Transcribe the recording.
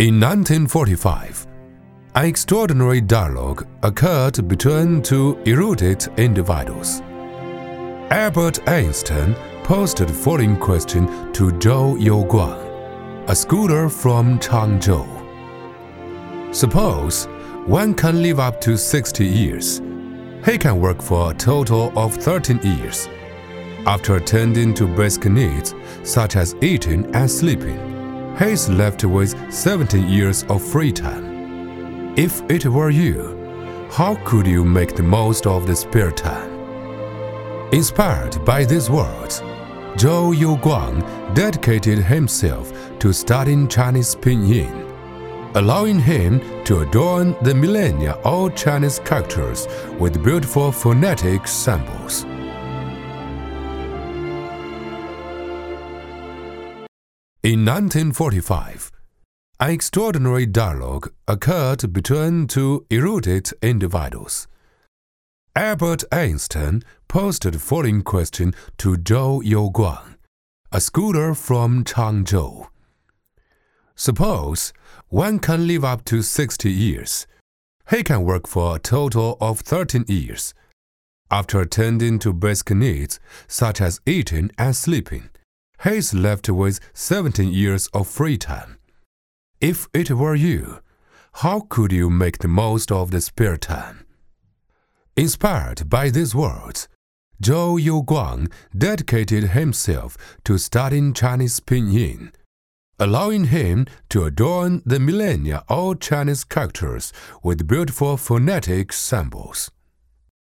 In 1945, an extraordinary dialogue occurred between two erudite individuals. Albert Einstein posed the following question to Zhou Youguang, a scholar from Changzhou. Suppose one can live up to 60 years. He can work for a total of 13 years. After attending to basic needs such as eating and sleeping, he is left with 17 years of free time. If it were you, how could you make the most of the spare time? Inspired by these words, Zhou Youguang dedicated himself to studying Chinese pinyin, allowing him to adorn the millennia old Chinese characters with beautiful phonetic symbols. In 1945, an extraordinary dialogue occurred between two erudite individuals. Albert Einstein posed the following question to Zhou Youguang, a scholar from Changzhou. Suppose one can live up to 60 years. He can work for a total of 13 years. After attending to basic needs such as eating and sleeping, he is left with 17 years of free time. If it were you, how could you make the most of the spare time? Inspired by these words, Zhou Youguang dedicated himself to studying Chinese pinyin, allowing him to adorn the millennia old Chinese characters with beautiful phonetic symbols.